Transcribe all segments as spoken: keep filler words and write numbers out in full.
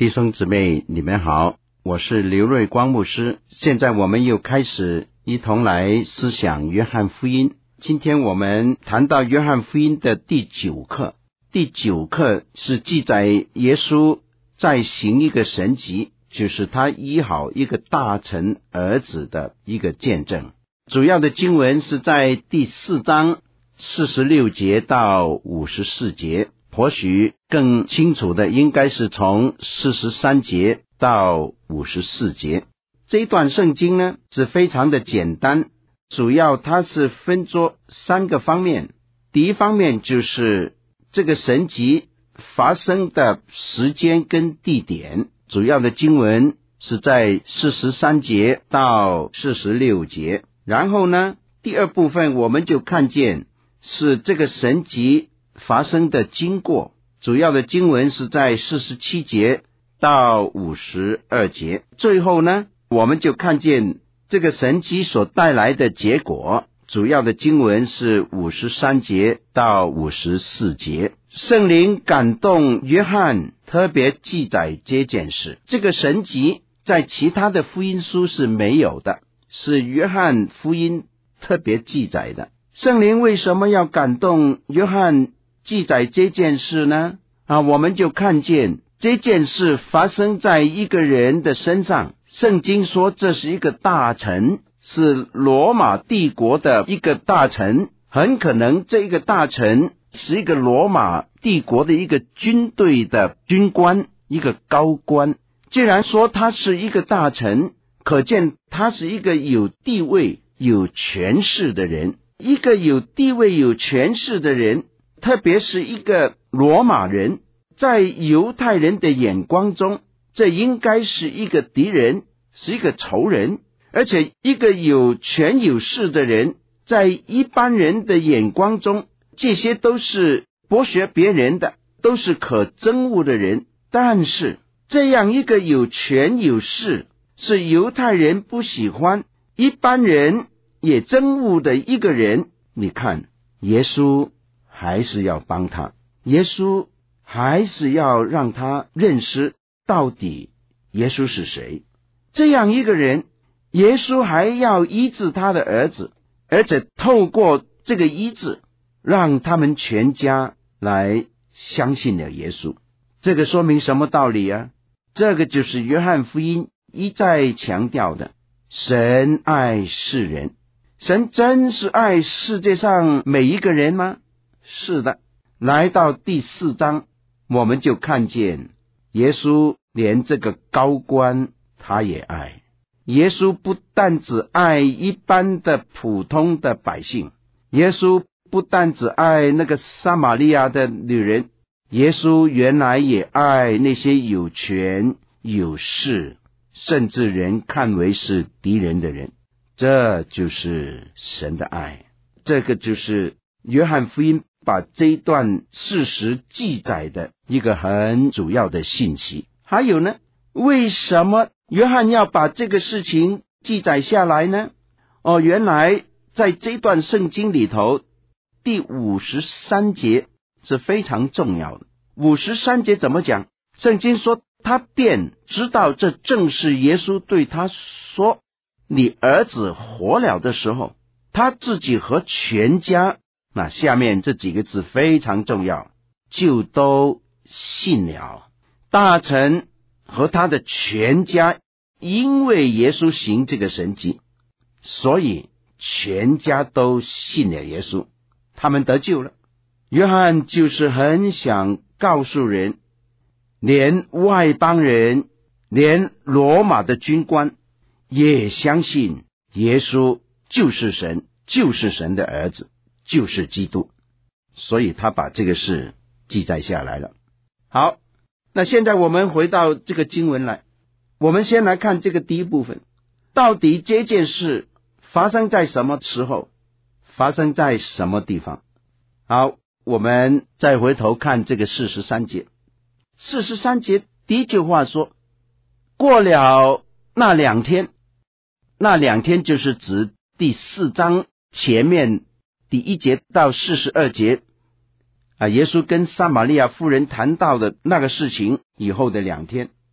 弟兄姊妹，你们好，我是刘瑞光牧师。现在我们又开始一同来思想约翰福音。今天我们谈到约翰福音的第九课。第九课是记载耶稣在行一个神迹，就是他医好一个大臣儿子的一个见证。主要的经文是在第四章四十六节到五十四节，或许更清楚的应该是从四十三节到五十四节。这一段圣经呢是非常的简单，主要它是分作三个方面。第一方面就是这个神迹发生的时间跟地点，主要的经文是在四十三节到四十六节。然后呢，第二部分我们就看见是这个神迹发生的经过，主要的经文是在四十七节到五十二节。最后呢，我们就看见这个神迹所带来的结果，主要的经文是五十三节到五十四节。圣灵感动约翰特别记载这件事，这个神迹在其他的福音书是没有的，是约翰福音特别记载的。圣灵为什么要感动约翰记载这件事呢？啊，我们就看见这件事发生在一个人的身上。圣经说这是一个大臣，是罗马帝国的一个大臣，很可能这个大臣是一个罗马帝国的一个军队的军官，一个高官。既然说他是一个大臣，可见他是一个有地位有权势的人。一个有地位有权势的人，特别是一个罗马人，在犹太人的眼光中，这应该是一个敌人，是一个仇人。而且一个有权有势的人，在一般人的眼光中，这些都是剥削别人的，都是可憎恶的人。但是这样一个有权有势，是犹太人不喜欢，一般人也憎恶的一个人，你看耶稣还是要帮他，耶稣还是要让他认识到底耶稣是谁。这样一个人，耶稣还要医治他的儿子，而且透过这个医治，让他们全家来相信了耶稣。这个说明什么道理啊？这个就是约翰福音一再强调的，神爱世人。神真是爱世界上每一个人吗？是的。来到第四章，我们就看见耶稣连这个高官他也爱。耶稣不但只爱一般的普通的百姓，耶稣不但只爱那个撒玛利亚的女人，耶稣原来也爱那些有权有势，甚至人看为是敌人的人。这就是神的爱。这个就是约翰福音把这一段事实记载的一个很主要的信息。还有呢，为什么约翰要把这个事情记载下来呢？哦，原来在这段圣经里头，第五十三节是非常重要的。五十三节怎么讲？圣经说，他便知道这正是耶稣对他说，你儿子活了的时候，他自己和全家，那下面这几个字非常重要，就都信了。大臣和他的全家因为耶稣行这个神迹，所以全家都信了耶稣，他们得救了。约翰就是很想告诉人，连外邦人，连罗马的军官也相信耶稣就是神，就是神的儿子，就是基督。所以他把这个事记载下来了。好，那现在我们回到这个经文来，我们先来看这个第一部分，到底这件事发生在什么时候，发生在什么地方。好，我们再回头看这个四十三节。四十三节第一句话说，过了那两天，那两天就是指第四章前面第一节到四十二节啊，耶稣跟撒玛利亚妇人谈到的那个事情以后的两天。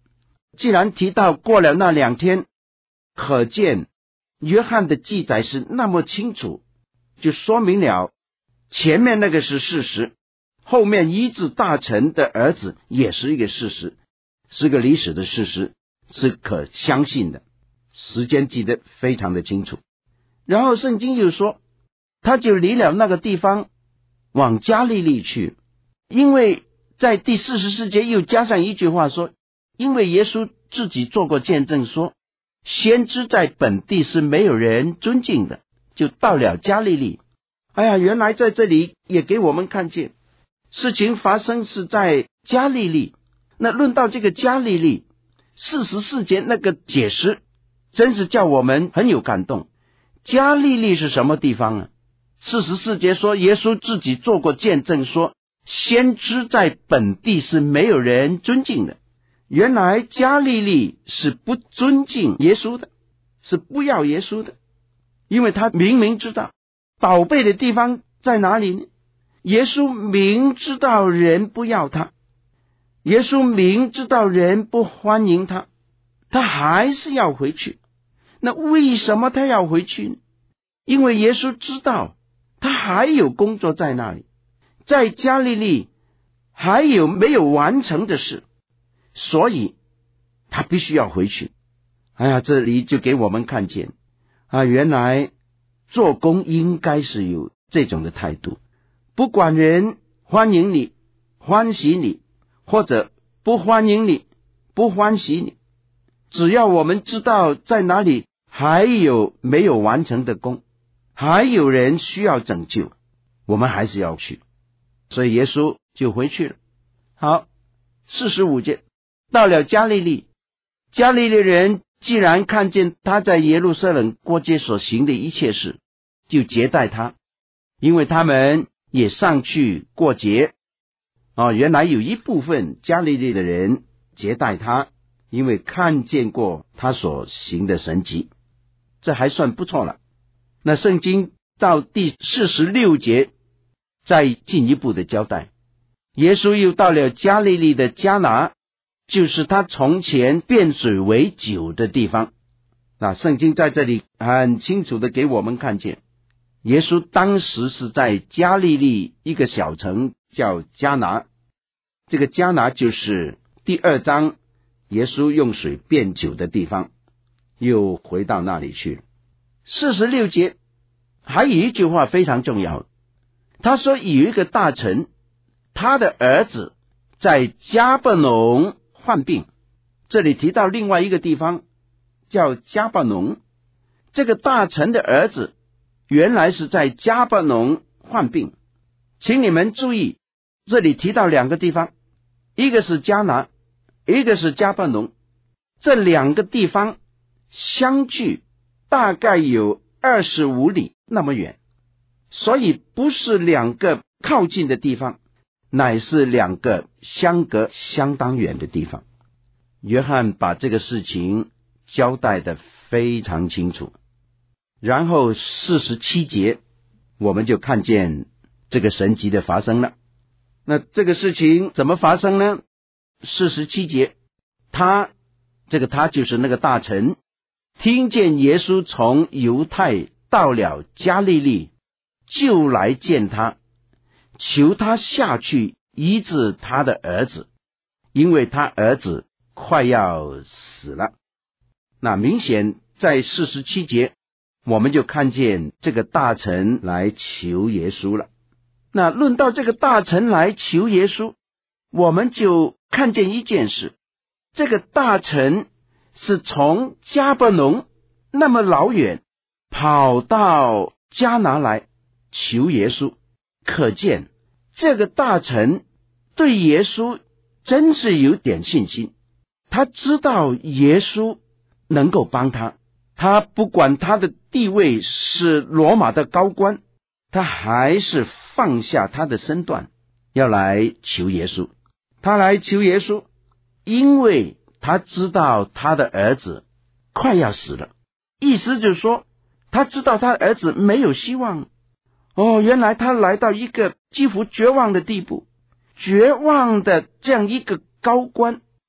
既然提到过了那两天，可见约翰的记载是那么清楚，就说明了前面那个是事实，后面医治大臣的儿子也是一个事实，是个历史的事实，是可相信的，时间记得非常的清楚。然后圣经又说，他就离了那个地方，往加利利去，因为在第四十四节又加上一句话说，因为耶稣自己做过见证说，先知在本地是没有人尊敬的，就到了加利利。哎呀，原来在这里也给我们看见事情发生是在加利利。那论到这个加利利，四十四节那个解释真是叫我们很有感动。加利利是什么地方呢？四十四节说，耶稣自己做过见证说，先知在本地是没有人尊敬的。原来加利利是不尊敬耶稣的，是不要耶稣的，因为他明明知道宝贝的地方在哪里呢？耶稣明知道人不要他，耶稣明知道人不欢迎他，他还是要回去。那为什么他要回去呢？因为耶稣知道他还有工作在那里，在加利利还有没有完成的事，所以他必须要回去。哎呀，这里就给我们看见啊，原来做工应该是有这种的态度，不管人欢迎你、欢喜你，或者不欢迎你、不欢喜你，只要我们知道在哪里还有没有完成的工，还有人需要拯救，我们还是要去。所以耶稣就回去了。好，四十五节，到了加利利，加利利人既然看见他在耶路撒冷过街所行的一切事，就接待他，因为他们也上去过节。哦，原来有一部分加利利的人接待他，因为看见过他所行的神迹，这还算不错了。那圣经到第四十六节再进一步的交代，耶稣又到了加利利的迦拿，就是他从前变水为酒的地方。那圣经在这里很清楚的给我们看见，耶稣当时是在加利利一个小城叫迦拿，这个迦拿就是第二章耶稣用水变酒的地方，又回到那里去了。四十六节还有一句话非常重要，他说有一个大臣，他的儿子在迦百农患病。这里提到另外一个地方叫迦百农，这个大臣的儿子原来是在迦百农患病。请你们注意，这里提到两个地方，一个是迦拿，一个是迦百农，这两个地方相距大概有二十五里那么远，所以不是两个靠近的地方，乃是两个相隔相当远的地方。约翰把这个事情交代得非常清楚。然后四十七节我们就看见这个神迹的发生了。那这个事情怎么发生呢？四十七节，他这个他就是那个大臣，听见耶稣从犹太到了加利利，就来见他，求他下去医治他的儿子，因为他儿子快要死了。那明显在四十七节我们就看见这个大臣来求耶稣了。那论到这个大臣来求耶稣，我们就看见一件事，这个大臣是从迦百农那么老远跑到迦拿来求耶稣，可见这个大臣对耶稣真是有点信心，他知道耶稣能够帮他，他不管他的地位是罗马的高官，他还是放下他的身段要来求耶稣。他来求耶稣，因为他知道他的儿子快要死了，意思就是说他知道他的儿子没有希望。哦，原来他来到一个几乎绝望的地步，绝望的这样一个高官，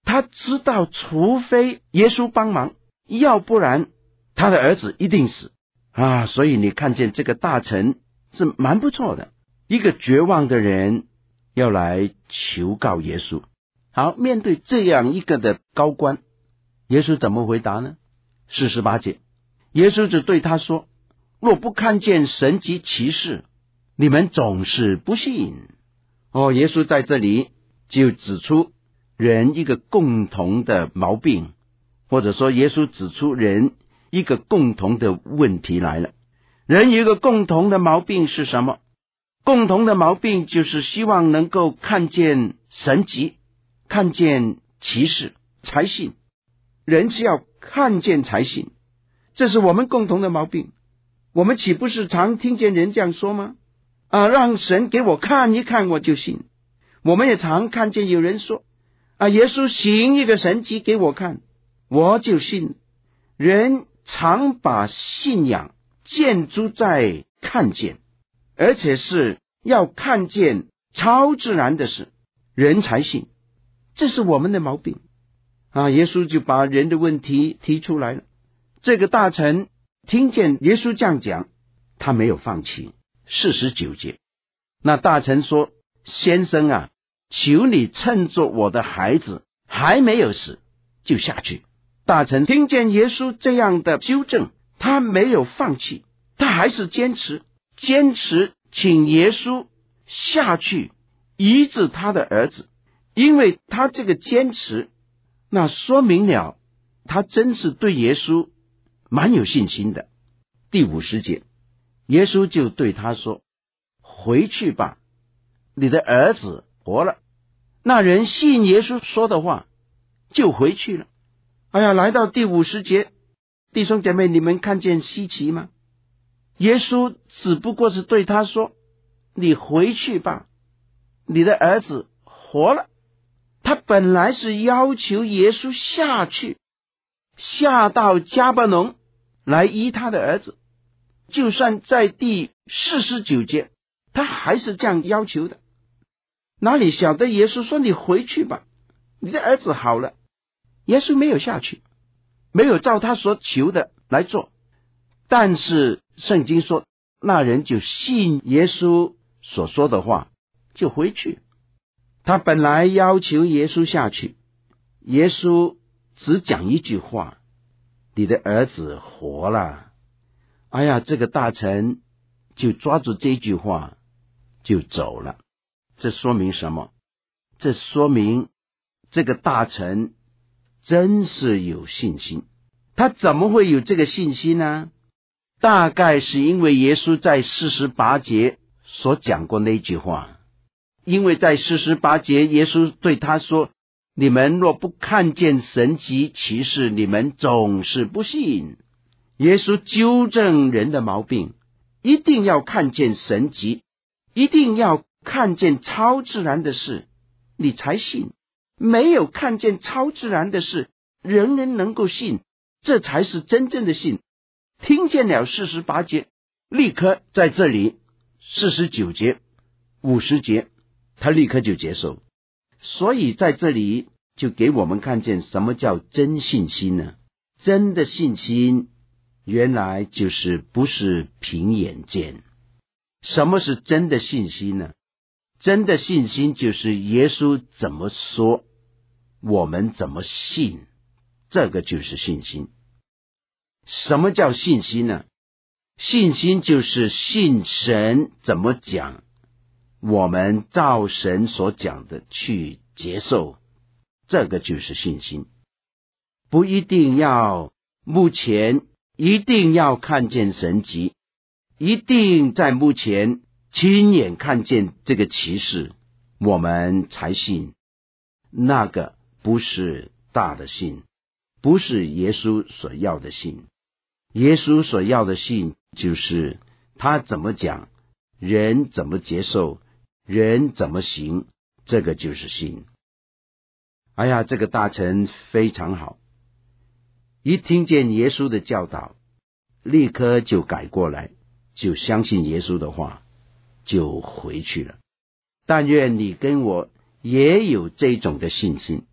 他知道除非耶稣帮忙，要不然他的儿子一定死啊！所以你看见这个大臣是蛮不错的，一个绝望的人要来求告耶稣。好，面对这样一个的高官，耶稣怎么回答呢？四十八节，耶稣只对他说，若不看见神迹奇事，你们总是不信。哦，耶稣在这里就指出人一个共同的毛病，或者说耶稣指出人一个共同的问题来了。人有一个共同的毛病是什么？共同的毛病就是希望能够看见神迹，看见奇事才信。人是要看见才信，这是我们共同的毛病。我们岂不是常听见人这样说吗？啊，让神给我看一看我就信。我们也常看见有人说，啊，耶稣行一个神迹给我看，我就信。人常把信仰建筑在看见，而且是要看见超自然的事，人才信。这是我们的毛病啊！耶稣就把人的问题提出来了。这个大臣听见耶稣这样讲，他没有放弃。四十九节，那大臣说，先生啊，求你趁着我的孩子还没有死就下去。大臣听见耶稣这样的纠正，他没有放弃，他还是坚持坚持请耶稣下去医治他的儿子。因为他这个坚持，那说明了他真是对耶稣蛮有信心的。第五十节，耶稣就对他说，回去吧，你的儿子活了。那人信耶稣说的话，就回去了。哎呀，来到第五十节，弟兄姐妹，你们看见稀奇吗？耶稣只不过是对他说，你回去吧，你的儿子活了。他本来是要求耶稣下去，下到迦百农来医他的儿子。就算在第四十九节，他还是这样要求的。哪里晓得耶稣说，你回去吧，你的儿子好了。耶稣没有下去，没有照他所求的来做。但是圣经说，那人就信耶稣所说的话，就回去。他本来要求耶稣下去，耶稣只讲一句话，你的儿子活了。哎呀，这个大臣就抓住这句话就走了。这说明什么？这说明这个大臣真是有信心。他怎么会有这个信心呢？大概是因为耶稣在四十八节所讲过那句话。因为在四十八节，耶稣对他说，你们若不看见神迹奇事，你们总是不信。耶稣纠正人的毛病，一定要看见神迹，一定要看见超自然的事，你才信。没有看见超自然的事，人人能够信，这才是真正的信。听见了四十八节，立刻在这里四十九节五十节他立刻就接受。所以在这里就给我们看见什么叫真信心呢？真的信心原来就是不是凭眼见。什么是真的信心呢？真的信心就是耶稣怎么说，我们怎么信，这个就是信心。什么叫信心呢？信心就是信神怎么讲，我们照神所讲的去接受，这个就是信心。不一定要目前一定要看见神迹，一定在目前亲眼看见这个奇事，我们才信。那个不是大的信，不是耶稣所要的信。耶稣所要的信就是他怎么讲，人怎么接受，人怎么行，这个就是信。哎呀，这个大臣非常好，一听见耶稣的教导，立刻就改过来，就相信耶稣的话，就回去了。但愿你跟我也有这种的信心，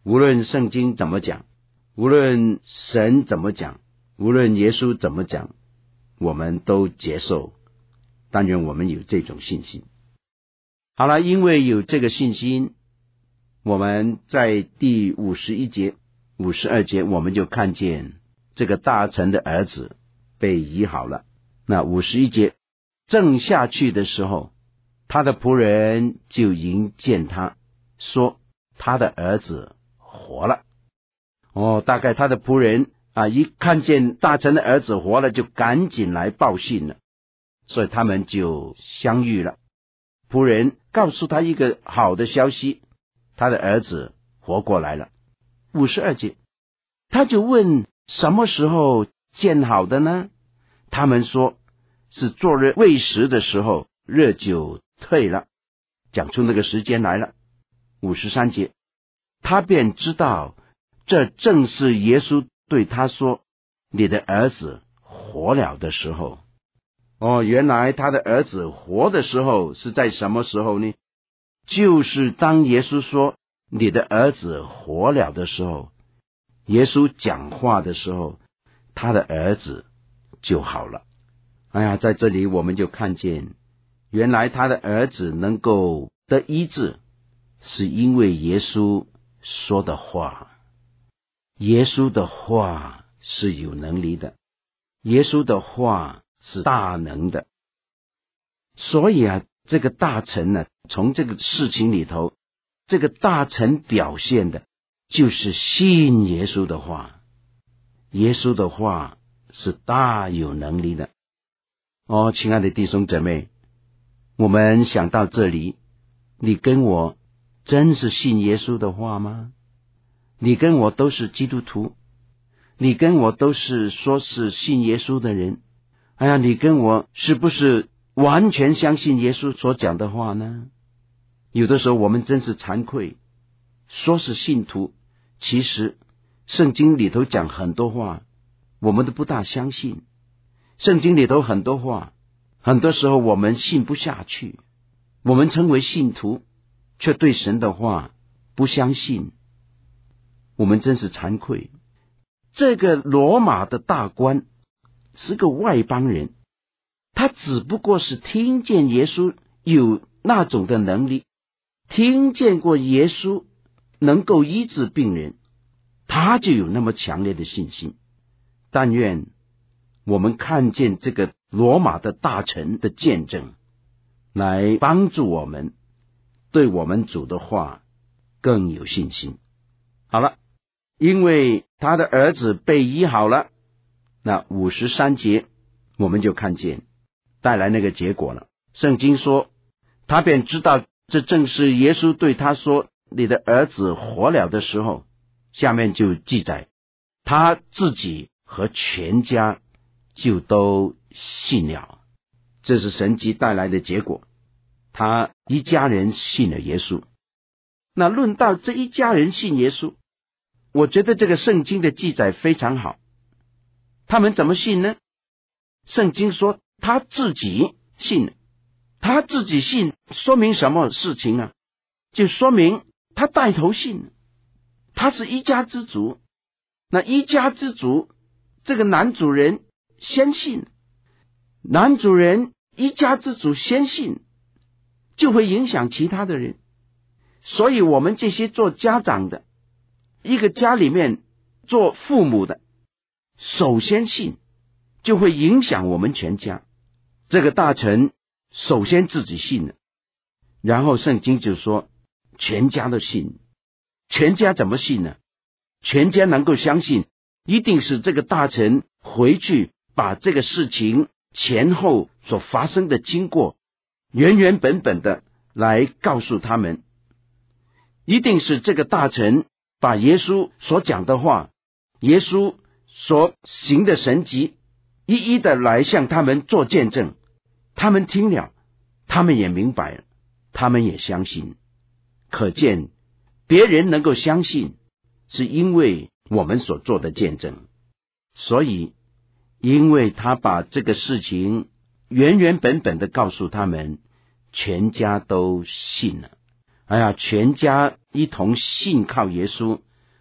无论圣经怎么讲，无论神怎么讲，无论耶稣怎么讲，我们都接受。但愿我们有这种信心。好了，因为有这个信心，我们在第五十一节、五十二节，我们就看见这个大臣的儿子被医好了。那五十一节正下去的时候，他的仆人就迎见他，说他的儿子活了。哦，大概他的仆人啊，一看见大臣的儿子活了，就赶紧来报信了。所以他们就相遇了。仆人告诉他一个好的消息，他的儿子活过来了。五十二节，他就问什么时候见好的呢？他们说是昨日未食的时候，热就退了，讲出那个时间来了。五十三节，他便知道这正是耶稣对他说你的儿子活了的时候。哦，原来他的儿子活的时候是在什么时候呢？就是当耶稣说你的儿子活了的时候，耶稣讲话的时候，他的儿子就好了。哎呀，在这里我们就看见，原来他的儿子能够得医治，是因为耶稣说的话。耶稣的话是有能力的，耶稣的话是大能的。所以啊，这个大臣呢，从这个事情里头，这个大臣表现的就是信耶稣的话。耶稣的话是大有能力的。哦，亲爱的弟兄姊妹，我们想到这里，你跟我真是信耶稣的话吗？你跟我都是基督徒，你跟我都是说是信耶稣的人。哎呀，你跟我是不是完全相信耶稣所讲的话呢？有的时候我们真是惭愧，说是信徒，其实圣经里头讲很多话，我们都不大相信。圣经里头很多话，很多时候我们信不下去。我们称为信徒，却对神的话不相信，我们真是惭愧。这个罗马的大官是个外邦人，他只不过是听见耶稣有那种的能力，听见过耶稣能够医治病人，他就有那么强烈的信心。但愿我们看见这个罗马的大臣的见证，来帮助我们对我们主的话更有信心。好了，因为他的儿子被医好了，那五十三节我们就看见带来那个结果了。圣经说，他便知道这正是耶稣对他说你的儿子活了的时候。下面就记载，他自己和全家就都信了。这是神迹带来的结果，他一家人信了耶稣。那论到这一家人信耶稣，我觉得这个圣经的记载非常好。他们怎么信呢？圣经说他自己信了。他自己信说明什么事情啊？就说明他带头信了，他是一家之主。那一家之主，这个男主人先信，男主人一家之主先信，就会影响其他的人。所以我们这些做家长的，一个家里面做父母的，首先信，就会影响我们全家。这个大臣首先自己信了，然后圣经就说全家都信。全家怎么信呢？全家能够相信，一定是这个大臣回去把这个事情前后所发生的经过原原本本的来告诉他们。一定是这个大臣把耶稣所讲的话，耶稣所行的神迹，一一的来向他们做见证。他们听了，他们也明白了，他们也相信。可见别人能够相信，是因为我们所做的见证。所以因为他把这个事情原原本本的告诉他们，全家都信了。哎呀，全家一同信靠耶稣，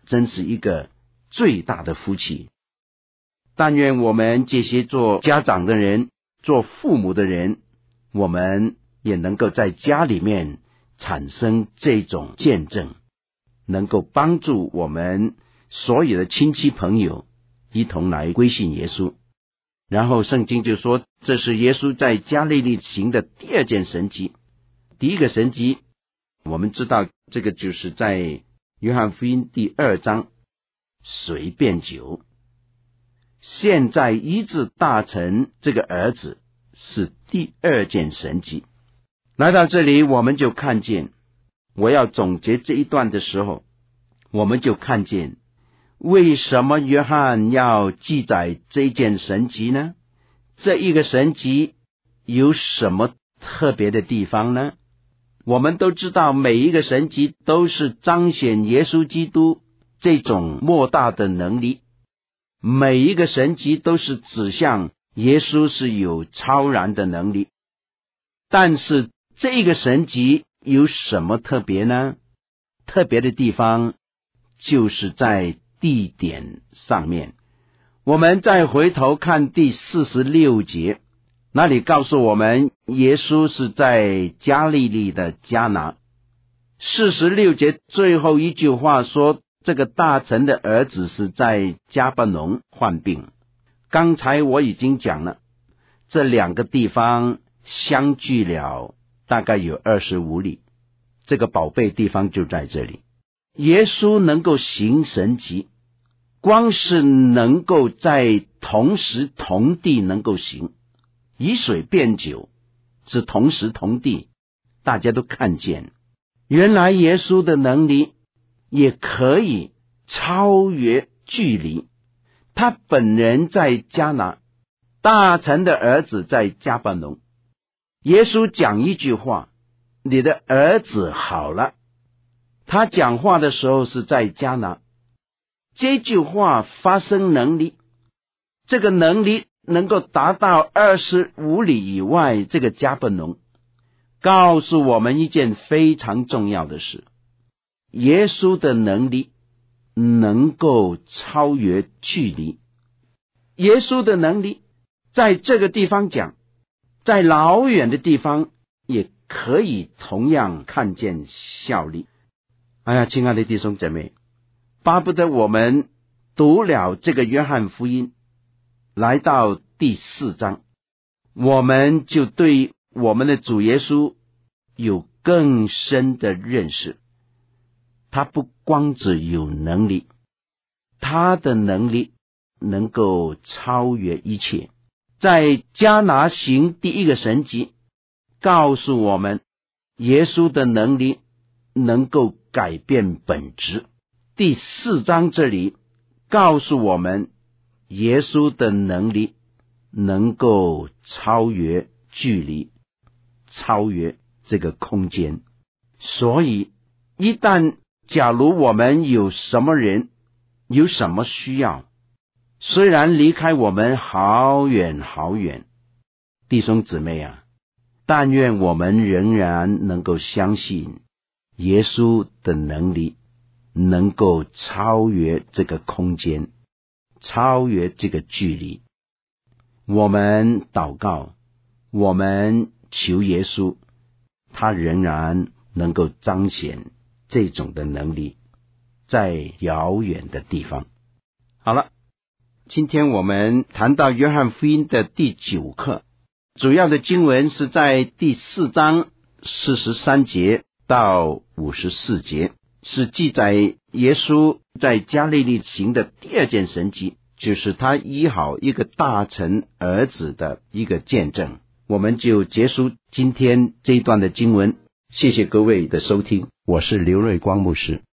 真是一个最大的福气。但愿我们这些做家长的人，做父母的人，我们也能够在家里面产生这种见证，能够帮助我们所有的亲戚朋友一同来归信耶稣。然后圣经就说，这是耶稣在加利利行的第二件神迹。第一个神迹我们知道，这个就是在约翰福音第二章，水变酒。现在医治大臣这个儿子是第二件神迹。来到这里，我们就看见，我要总结这一段的时候，我们就看见为什么约翰要记载这件神迹呢？这一个神迹有什么特别的地方呢？我们都知道，每一个神迹都是彰显耶稣基督这种莫大的能力，每一个神迹都是指向耶稣是有超然的能力。但是这个神迹有什么特别呢？特别的地方就是在地点上面。我们再回头看第四十六节，那里告诉我们耶稣是在加利利的迦拿。四十六节最后一句话说，这个大臣的儿子是在迦百农患病。刚才我已经讲了，这两个地方相距了大概有二十五里，这个宝贝地方就在这里。耶稣能够行神迹，光是能够在同时同地能够行，以水变酒是同时同地，大家都看见，原来耶稣的能力也可以超越距离。他本人在迦拿，大臣的儿子在迦百农。耶稣讲一句话，你的儿子好了。他讲话的时候是在迦拿，这句话发生能力，这个能力能够达到二十五里以外这个迦百农，告诉我们一件非常重要的事，耶稣的能力能够超越距离。耶稣的能力在这个地方讲，在老远的地方也可以同样看见效力。哎呀，亲爱的弟兄姐妹，巴不得我们读了这个约翰福音，来到第四章，我们就对我们的主耶稣有更深的认识。他不光只有能力，他的能力能够超越一切。在迦拿行第一个神迹，告诉我们耶稣的能力能够改变本质。第四章这里告诉我们耶稣的能力能够超越距离，超越这个空间。所以一旦假如我们有什么人，有什么需要，虽然离开我们好远好远，弟兄姊妹啊，但愿我们仍然能够相信耶稣的能力能够超越这个空间，超越这个距离。我们祷告，我们求耶稣，他仍然能够彰显这种的能力，在遥远的地方。好了，今天我们谈到约翰福音的第九课，主要的经文是在第四章四十三节到五十四节，是记载耶稣在加利利行的第二件神迹，就是他医好一个大臣儿子的一个见证。我们就结束今天这一段的经文，谢谢各位的收听，我是刘瑞光牧师。